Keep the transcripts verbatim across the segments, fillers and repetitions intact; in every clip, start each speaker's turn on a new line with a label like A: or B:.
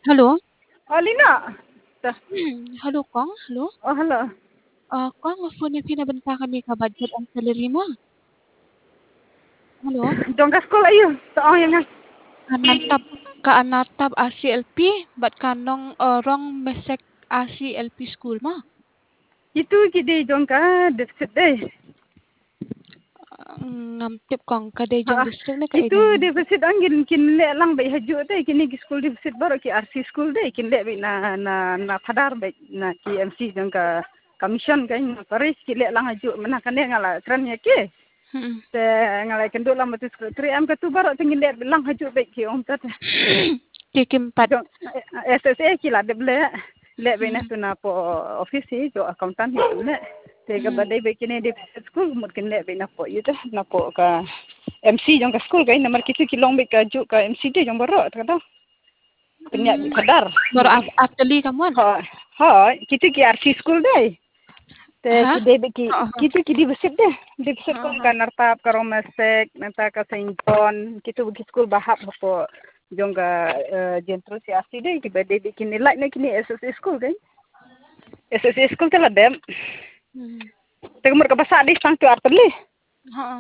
A: Halo?
B: Oh, Lina? Dah.
A: Hmm, halo Kong, halo?
B: Oh, halo.
A: Ah, Kong, phone pinabentakan ni ka budget ang salary mo? Halo?
B: Dong ka school ayo. Taong yang kan.
A: Kanatap ka anatab A C L P, bat kanong orang mesek A C L P school mo?
B: Itu kidi dong ka deficit deh.
A: Ngamtip Kong, kaday jong
B: Ha,
A: district na
B: itu
A: kainan.
B: deficit angin kin le lang bay haju deh kini ki school deficit baru ki R C school deh kin le bay na na na padar bay na ki M C dong ka commission kan na paris ki le lang haju mana kan dia ngala tren ya ki.
A: Hmm.
B: Te ngala kenduk lang betul sekretari am ka tu baru tingin le lang haju bay ki om tat.
A: Kikimpat.
B: Dong S S A ki la de ble le bay na tu na po office hi jo accountant hi le. Te ka badai bay kini deficit school mungkin le bay na po yu dah na po ka M C jong ka school kai nomor kitu kilong be ka ju ka M C D jong baro kada penyak
A: Hmm.
B: kadar
A: Baru after li kamuan?
B: ha ha kitu ki R C school dai te
A: Ha?
B: ki de be ki
A: Oo.
B: kitu ki di besit deh di besit
A: Oo.
B: kon kan nartap ka romasek nanta ka Saint John kitu ki school bahap po jong ka jentro si R C dai ki be de ki nilai ne kini S S A school kai S S A school kala dem
A: Hmm.
B: te umur ka basa di sang tu artli
A: Ha.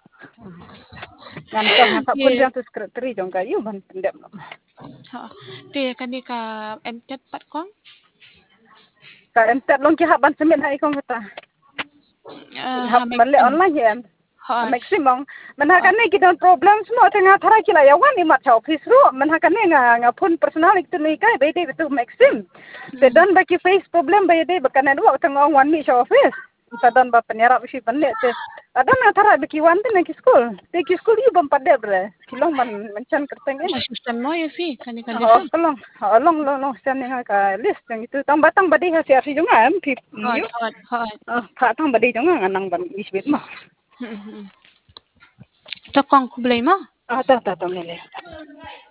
B: ngan ka ngata pun jang tu sekretari jong ka yu ban pendem
A: Ha. Te kani ka M T pat Kong?
B: Ka em tet long ki haban semen hai kong kata.
A: Ah,
B: Hab balik online ya.
A: Ha.
B: Maximum. Mana kan ni kita problem semua tengah thara kila ya wan ni mat office ru. Mana kan ni nga nga phone personal itu ni kai be de itu maxim. Sedan baki face problem be de bakan dua tengah wan ni office. Sedan ba penyarap si balik te. Ada na thara baki wan te nak school. Te ki school yu bam pade bre. Kilong man mencan kerteng ni.
A: Assistant mo yung fee, kani ka
B: Oh,
A: lesa.
B: long, long, long, long, sen ni ka list yang itu tambah tambah di hasil si junga em pi.
A: Hot, hot, hot.
B: Oh, ka tambah di junga nganang ban isbit mah.
A: Takong kublay mo?
B: Ah, ta ta ta mele.